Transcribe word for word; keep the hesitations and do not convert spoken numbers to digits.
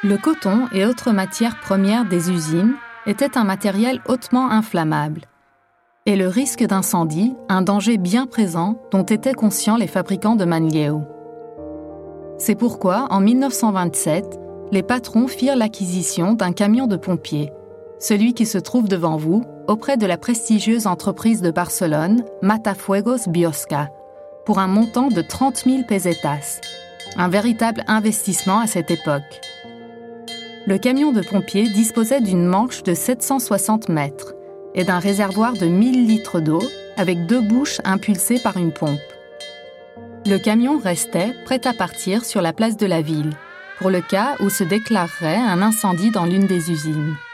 Le coton et autres matières premières des usines étaient un matériel hautement inflammable. Et le risque d'incendie, un danger bien présent dont étaient conscients les fabricants de Manlleu. C'est pourquoi, en dix-neuf cent vingt-sept, les patrons firent l'acquisition d'un camion de pompiers, celui qui se trouve devant vous, auprès de la prestigieuse entreprise de Barcelone, Matafuegos Biosca, pour un montant de trente mille pesetas, un véritable investissement à cette époque. Le camion de pompiers disposait d'une manche de sept cent soixante mètres et d'un réservoir de mille litres d'eau avec deux bouches impulsées par une pompe. Le camion restait prêt à partir sur la place de la ville, pour le cas où se déclarerait un incendie dans l'une des usines.